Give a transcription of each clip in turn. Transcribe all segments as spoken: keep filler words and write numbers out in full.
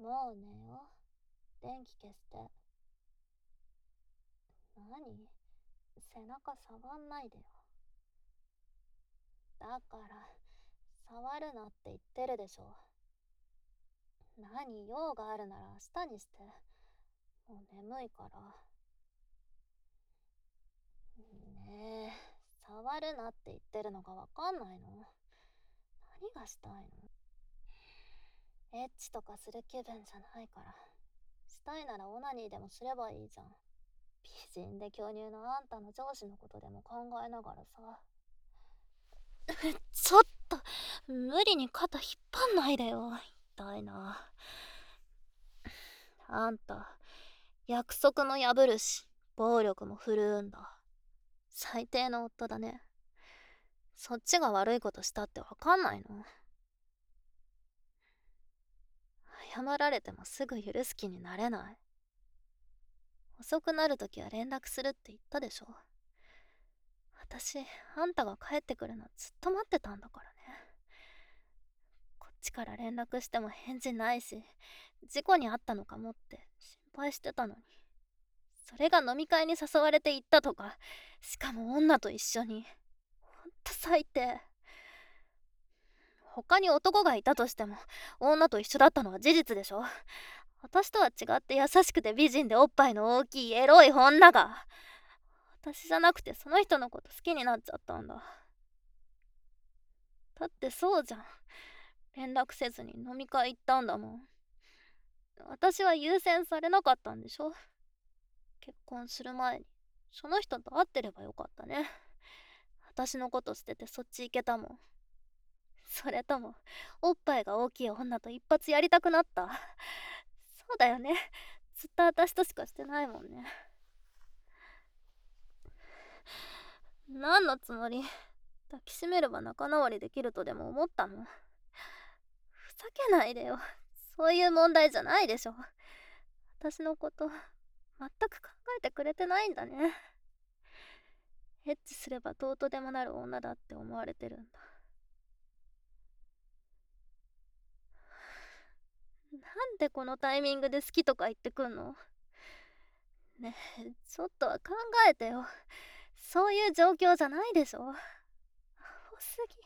もう寝よ。電気消して。何？背中触んないでよ。だから、触るなって言ってるでしょ。何用があるなら明日にして。もう眠いから。ねえ、触るなって言ってるのがわかんないの？何がしたいの？エッチとかする気分じゃないから。したいならオナニーでもすればいいじゃん。美人で巨乳のあんたの上司のことでも考えながらさ。ちょっと、無理に肩引っ張んないでよ。痛いな。あんた、約束も破るし、暴力も振るうんだ。最低の夫だね。そっちが悪いことしたってわかんないの？謝られてもすぐ許す気になれない。遅くなるときは連絡するって言ったでしょ。私、あんたが帰ってくるのずっと待ってたんだからね。こっちから連絡しても返事ないし、事故にあったのかもって心配してたのに。それが飲み会に誘われて行ったとか、しかも女と一緒に。ほんと最低。他に男がいたとしても、女と一緒だったのは事実でしょ。私とは違って優しくて美人でおっぱいの大きいエロい女が。私じゃなくてその人のこと好きになっちゃったんだ。だってそうじゃん。連絡せずに飲み会行ったんだもん。私は優先されなかったんでしょ。結婚する前にその人と会ってればよかったね。私のこと捨ててそっち行けたもん。それともおっぱいが大きい女と一発やりたくなった？そうだよね。ずっと私としかしてないもんね。何のつもり？抱きしめれば仲直りできるとでも思ったの？ふざけないでよ。そういう問題じゃないでしょ。私のこと全く考えてくれてないんだね。エッチすればどうとでもなる女だって思われてるんだ。なんでこのタイミングで好きとか言ってくんの？ねえ、ちょっとは考えてよ。そういう状況じゃないでしょ。アホすぎ。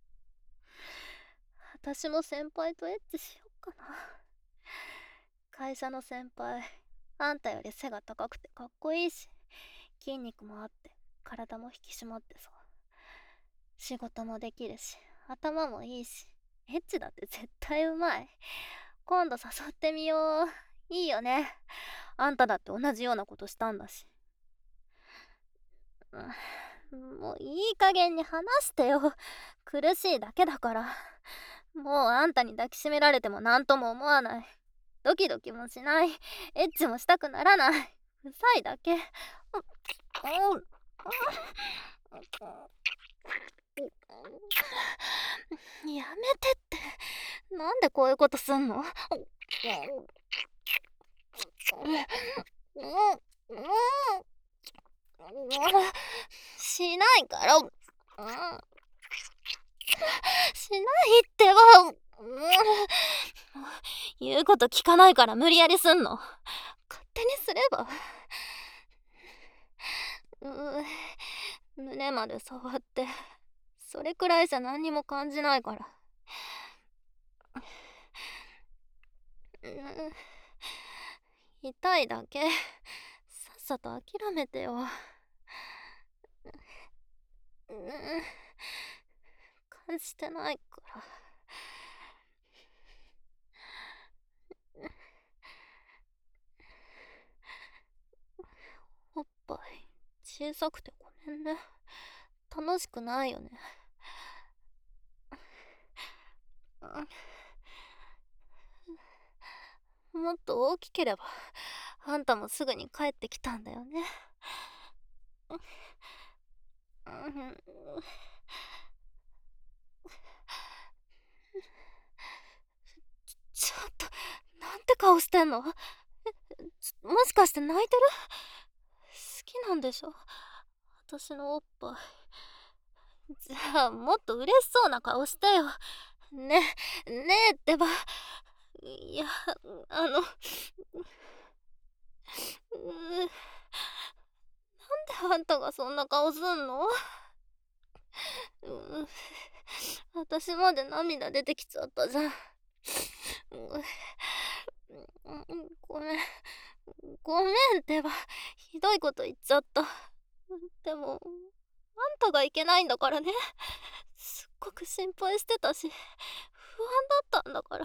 私も先輩とエッチしよっかな。会社の先輩、あんたより背が高くてかっこいいし、筋肉もあって体も引き締まってさ。仕事もできるし、頭もいいし、エッチだって絶対うまい。今度誘ってみよう。いいよね。あんただって同じようなことしたんだし。うん、もういい加減に話してよ。苦しいだけだから。もうあんたに抱きしめられても何とも思わない。ドキドキもしない。エッチもしたくならない。うざいだけ。うん、うん、やめてって。なんでこういうことすんの？しないから。しないってば。言うこと聞かないから無理やりすんの。勝手にすれば。う胸まで触って、それくらいじゃ何にも感じないから。痛いだけ。さっさと諦めてよ。感じてないから。おっぱい小さくてごめんね。楽しくないよね。もっと大きければあんたもすぐに帰ってきたんだよね。ちょっと、なんて顔してんの？もしかして泣いてる？好きなんでしょ、私のおっぱい。じゃあもっと嬉しそうな顔してよ。ねねえってば。いや、 あの、う、なんであんたがそんな顔すんの？う、私まで涙出てきちゃったじゃん。う、ごめん。ごめんってば、ひどいこと言っちゃった。でも、あんたがいけないんだからね。すっごく心配してたし、不安だったんだから。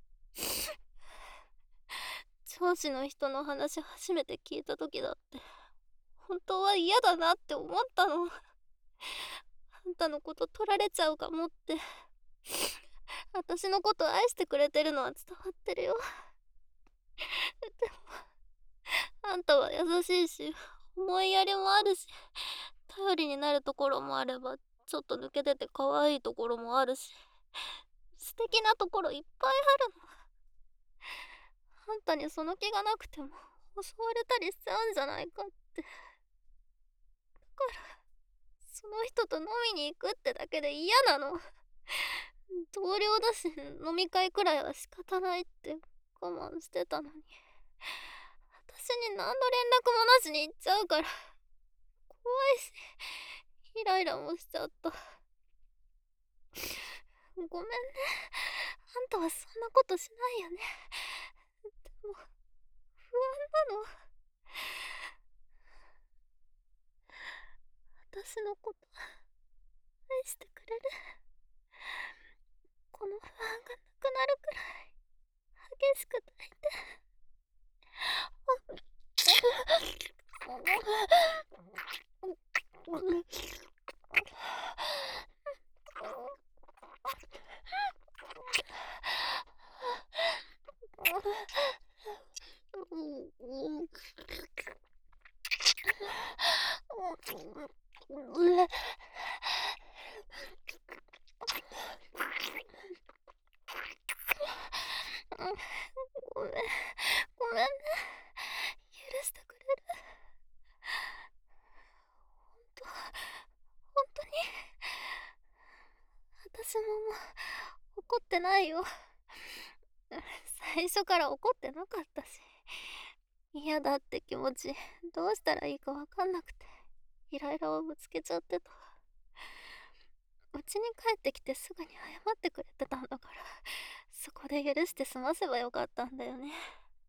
上司の人の話初めて聞いた時だって、本当は嫌だなって思ったの。あんたのこと取られちゃうかもって。私のこと愛してくれてるのは伝わってるよ。でも、あんたは優しいし、思いやりもあるし、頼りになるところもあれば、ちょっと抜けてて可愛いところもあるし、素敵なところいっぱいあるの。あんたにその気がなくても襲われたりしちゃうんじゃないかって。だからその人と飲みに行くってだけで嫌なの。同僚だし飲み会くらいは仕方ないって我慢してたのに、私に何の連絡もなしに行っちゃうから怖いし、イライラもしちゃった。ごめんね。あんたはそんなことしないよね。でも不安なの。私のこと愛してくれる？この不安がなくなるくらい激しく抱いて。ごめん、ごめんね。許してくれる？ほんと、ほんとに。私ももう怒ってないよ。最初から怒ってなかったし、嫌だって気持ちどうしたらいいかわかんなくてイライラをぶつけちゃってた。家に帰ってきてすぐに謝ってくれてたんだから、そこで許して済ませばよかったんだよね。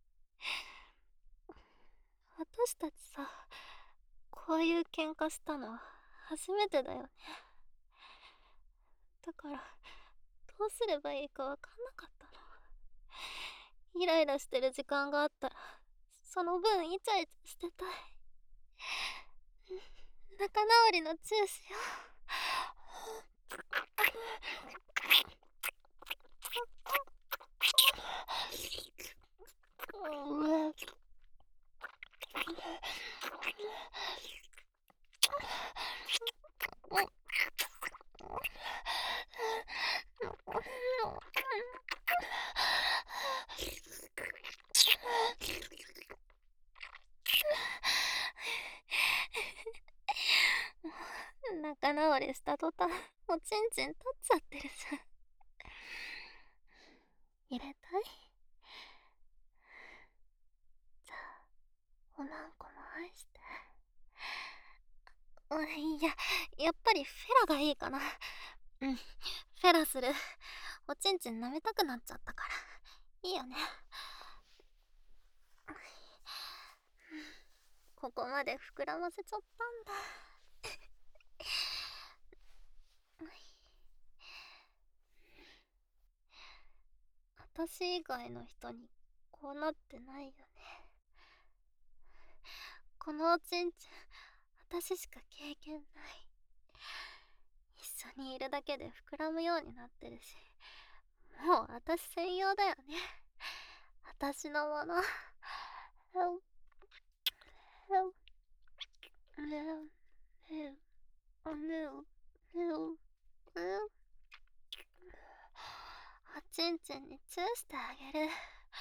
私たちさ、こういう喧嘩したの初めてだよね。だからどうすればいいかわかんなかったの。イライラしてる時間があったらその分イチャイチャしてたい。仲直りのチューしよう。仲直りした途端おちんちん立っちゃってるじゃん。入れたい？じゃあおなんこも愛して。うん、いや、やっぱりフェラがいいかな。うん、フェラする。おちんちん舐めたくなっちゃったから。いいよね。ここまで膨らませちゃったんだ。私以外の人にこうなってないよね。このおちんちん私しか経験ない。一緒にいるだけで膨らむようになってるし、もう私専用だよね。私のもの。おちんちんにチューしてあげる。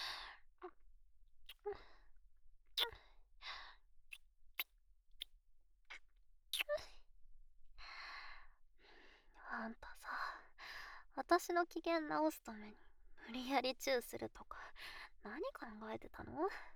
あんたさ、私の機嫌直すために無理やりチューするとか何考えてたの？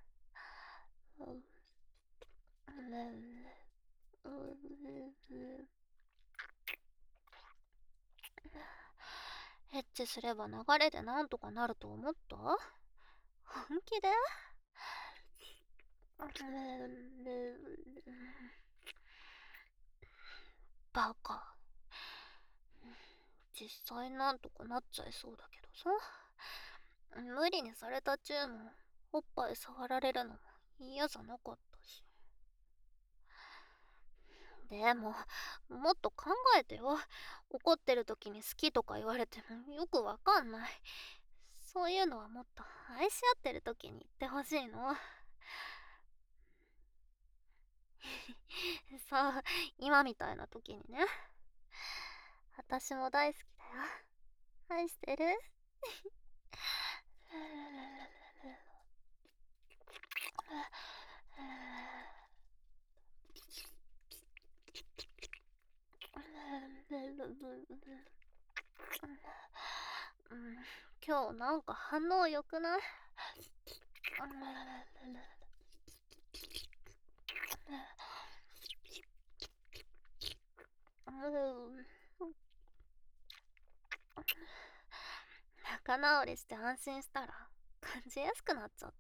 エッチすれば流れでなんとかなると思った？本気で？バカ。実際なんとかなっちゃいそうだけどさ。無理にされたチューもおっぱい触られるのも嫌じゃなかったし。でももっと考えてよ。怒ってる時に好きとか言われてもよくわかんない。そういうのはもっと愛し合ってる時に言ってほしいの。そう、今みたいな時にね。私も大好きだよ。愛してる。うん、今日なんか反応良くない？仲直りして安心したら感じやすくなっちゃった。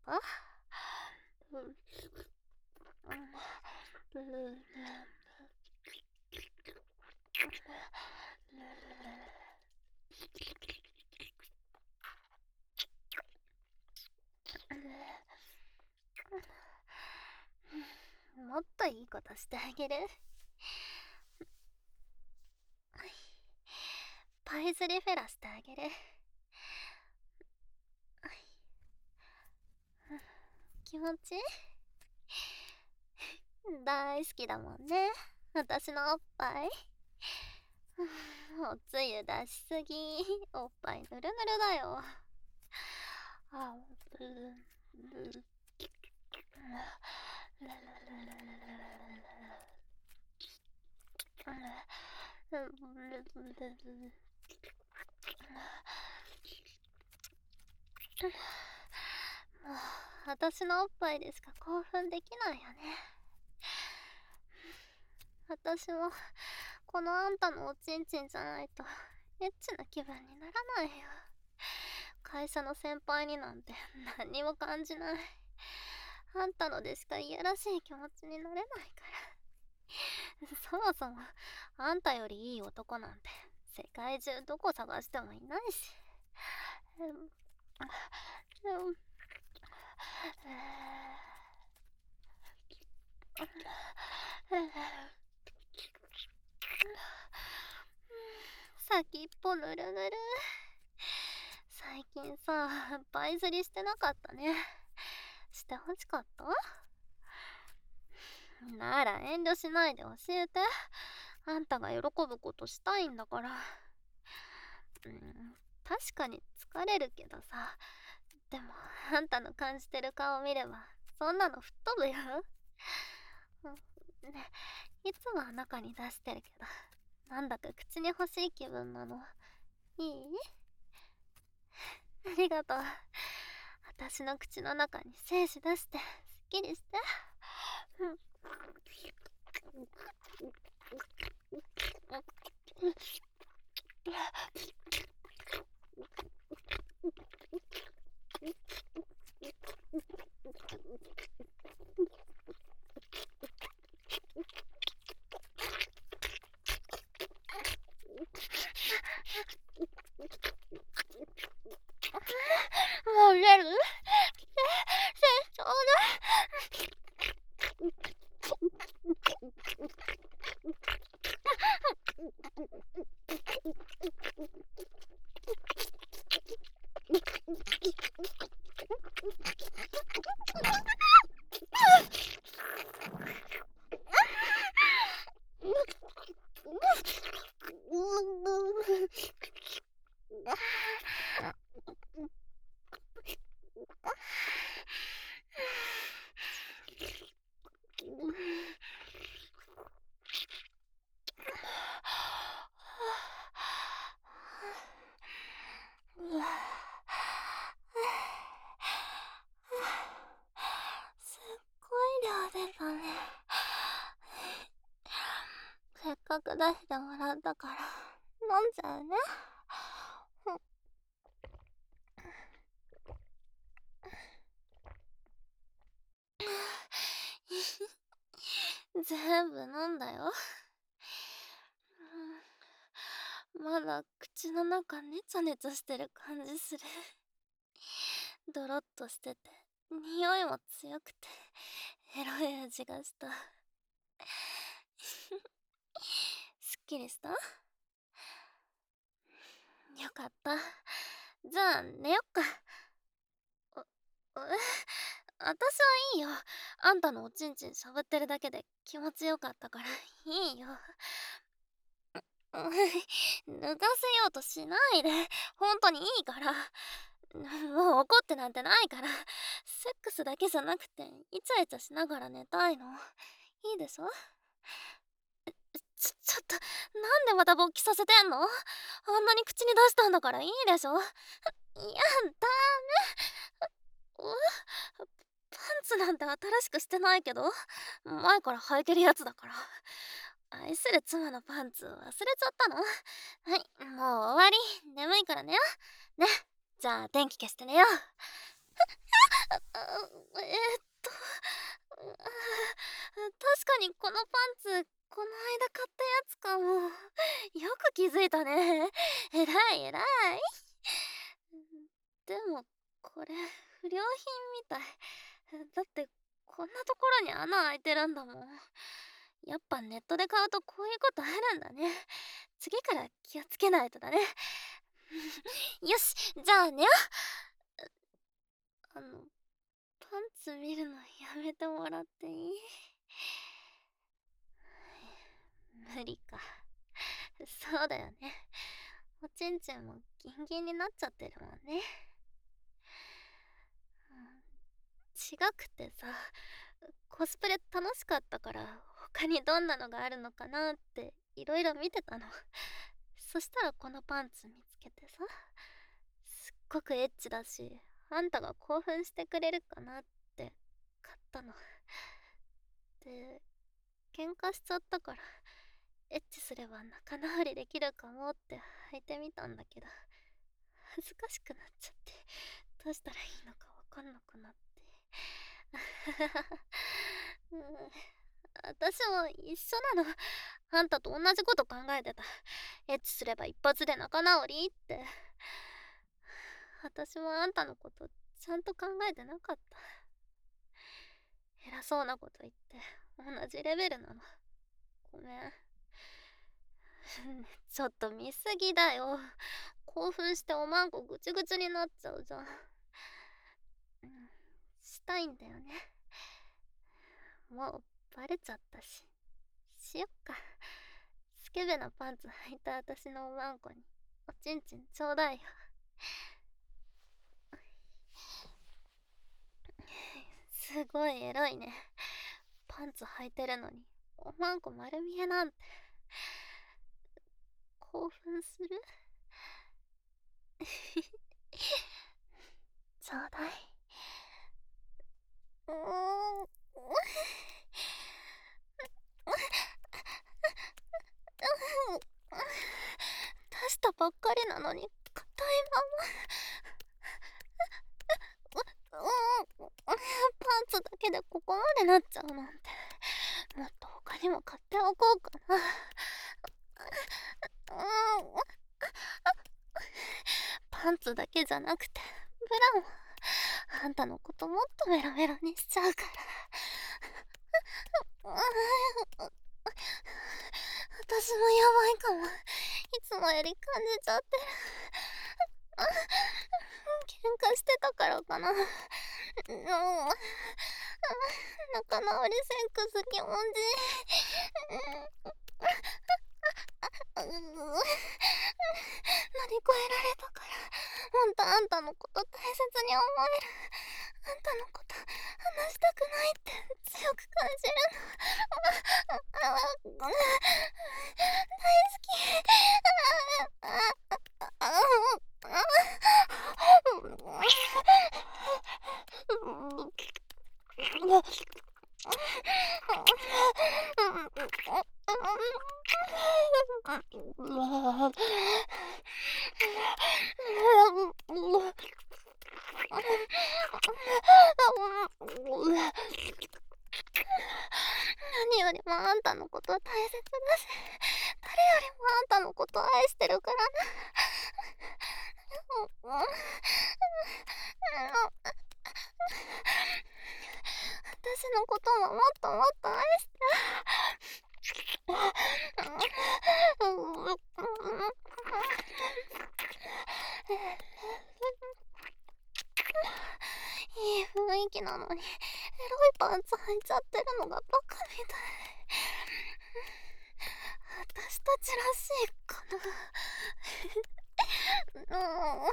もっといいことしてあげる。パイズリフェラしてあげる。気持ちいい？大好きだもんね、私のおっぱい。おつゆ出しすぎ。おっぱいぬるぬるだよ。あ、もう私のおっぱいでしか興奮できないよね。私もこのあんたのおちんちんじゃないとエッチな気分にならないよ。会社の先輩になんて何にも感じない。あんたのでしかいやらしい気持ちになれないから。そもそもあんたよりいい男なんて世界中どこ探してもいないし。先っぽぬるぬる。最近さ、バイ釣りしてなかったね。してほしかった？なら遠慮しないで教えて。あんたが喜ぶことしたいんだから。うん、確かに疲れるけどさ。でもあんたの感じてる顔見ればそんなの吹っ飛ぶよ。ね、いつも中に出してるけど、なんだか口に欲しい気分なの。いい？ありがとう。私の口の中に精子出してすっきりして。もう出る？ちょうかく出してもらったから飲んじゃうね。全部飲んだよ。まだ口の中ネチャネチャしてる感じする。ドロッとしてて匂いも強くてエロい味がした。すっきりした？よかった。じゃあ寝よっか。あ、え、私はいいよ。あんたのおちんちんしゃぶってるだけで気持ちよかったからいいよ。脱がせようとしないで。本当にいいから。もう怒ってなんてないから。セックスだけじゃなくてイチャイチャしながら寝たいの。いいでしょ？ちょ、ちょっと、なんでまた勃起させてんの？あんなに口に出したんだからいいでしょ？いや、ダメ。うパンツなんて新しくしてないけど、前から履いてるやつだから。愛する妻のパンツ忘れちゃったの？はい、もう終わり。眠いから寝よ。ね、じゃあ電気消して寝よう。えーっと、確かにこのパンツ、この間買ったやつかも。よく気づいたね。えらいえらい。でも、これ、不良品みたい。だって、こんなところに穴開いてるんだもん。やっぱネットで買うとこういうことあるんだね。次から気をつけないとだね。よし、じゃあ寝よう。あの、パンツ見るのやめてもらっていい？無理か。そうだよね。おちんちんもギンギンになっちゃってるもんね。違くてさ、コスプレ楽しかったから他にどんなのがあるのかなっていろいろ見てたの。そしたらこのパンツ見つけてさ、すっごくエッチだしあんたが興奮してくれるかなって買ったの。で、喧嘩しちゃったからエッチすれば仲直りできるかもって履いてみたんだけど、恥ずかしくなっちゃってどうしたらいいのかわかんなくなって。うん、私も一緒なの。あんたと同じこと考えてた。エッチすれば一発で仲直りって。私もあんたのことちゃんと考えてなかった。偉そうなこと言って同じレベルなの。ごめん。ちょっと見すぎだよ。興奮しておまんこぐちぐちになっちゃうじゃん。うん、したいんだよね。もうバレちゃったし。しよっか。スケベなパンツ履いた私のおまんこにおちんちんちょうだいよ。すごいエロいね。パンツ履いてるのにおまんこ丸見えなんて。興奮する？ちょうだい。うーん。出したばっかりなのに硬いまま。パンツだけでここまでなっちゃうなんて。もっと他にも買っておこうかな。パンツだけじゃなくてブラもあんたのこともっとメロメロにしちゃうから。私もやばいかも。いつもより感じちゃってる。喧嘩してたからかな。仲直りセックス気持ちいい。乗り越えられたからほんとあんたのこと大切に思える。あんたのこと話したくないって強く感じるの。大好き。 何よりもあんたのことは大切だし、誰よりもあんたのことを愛してるからな。私のことももっともっと愛して。いい雰囲気なのにエロいパンツ履いちゃってるのがバカみたい。私たちらしいかな。うん。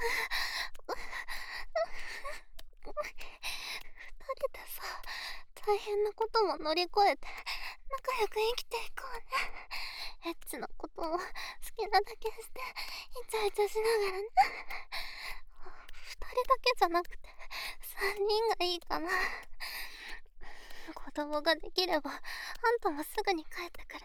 二人でさ、大変なことも乗り越えて仲良く生きていこうね。エッチなことも好きなだけしてイチャイチャしながらね。二人だけじゃなくて三人がいいかな。子供ができればあんたもすぐに帰ってくる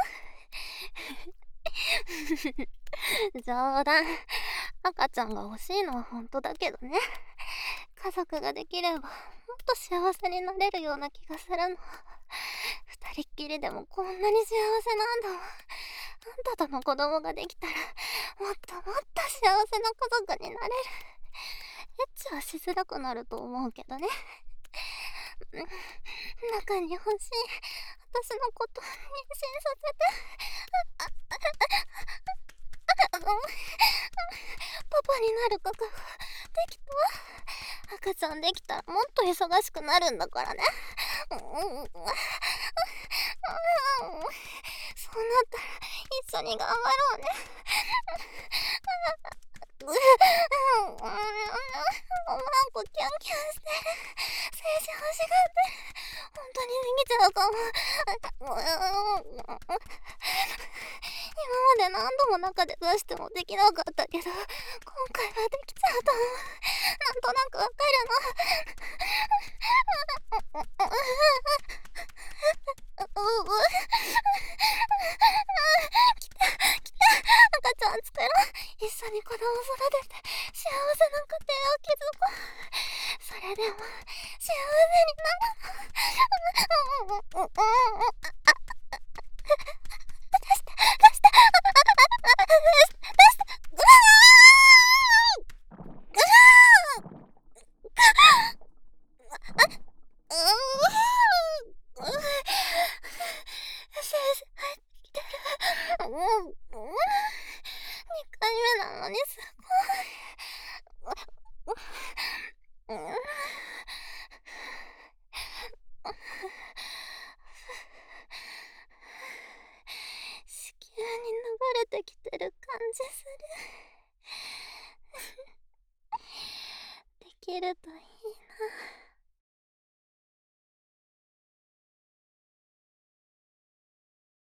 でしょ。冗談。赤ちゃんが欲しいのは本当だけどね。家族ができればもっと幸せになれるような気がするの。二人っきりでもこんなに幸せなんだもん。あんたとの子供ができたらもっともっと幸せな家族になれる。エッチはしづらくなると思うけどね。中に欲しい私のこと妊娠させて。パパになる覚悟できた。赤ちゃんできたらもっと忙しくなるんだからね。そうなったら一緒に頑張ろうね。おまんこキャンキャンしてる。精子欲しがってる。本当にできちゃうかも。今まで何度も中で出してもできなかったけど、今回はできちゃうと思う。なんとなくわかるの。来た来た。赤ちゃん作ろう。一緒に子供育てて幸せな家庭を築こう。それでも幸せになる。出して出して出してうわーうわーう先生入ってきてる。うんうんにかいめなのにすごい。うん子宮に流れてきてる感じする。できるといいね。